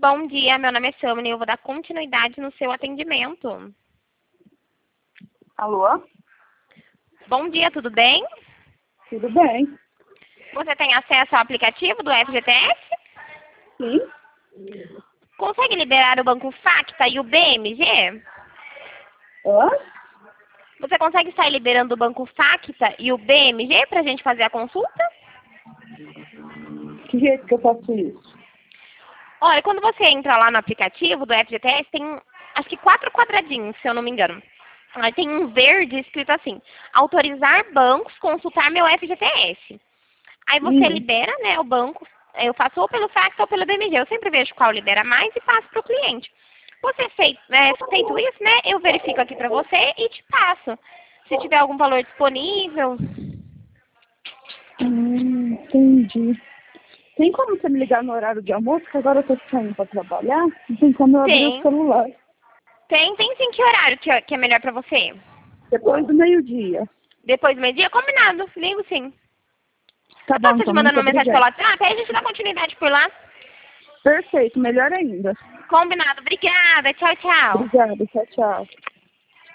Bom dia, meu nome é Sammy e eu vou dar continuidade no seu atendimento. Alô? Bom dia, tudo bem? Tudo bem? Você tem acesso ao aplicativo do FGTS? Sim? Consegue liberar o Banco Facta e o BMG? Hã? Você consegue estar liberando o Banco Facta e o BMG para a gente fazer a consulta? Que jeito que eu faço isso? Olha, quando você entra lá no aplicativo do FGTS, tem acho que 4 quadradinhos, se eu não me engano. Aí tem um verde escrito assim, autorizar bancos, consultar meu FGTS. Aí você libera, né, o banco, eu faço ou pelo Facta ou pelo BMG. Eu sempre vejo qual libera mais e passo para o cliente. Você feito isso, né, eu verifico aqui para você e te passo. Se tiver algum valor disponível. Entendi. Tem como você me ligar no horário de almoço, que agora eu tô saindo pra trabalhar? Não tem como eu abrir o Tem. celular. Tem sim. Que horário que é melhor para você? Depois do meio-dia. Depois do meio-dia? Combinado. Ligo sim. Tá bom, Posso te então, mandando muito uma mensagem pelo obrigada. WhatsApp? Aí a gente dá continuidade por lá. Perfeito, melhor ainda. Combinado. Obrigada. Tchau, tchau. Obrigada, tchau, tchau.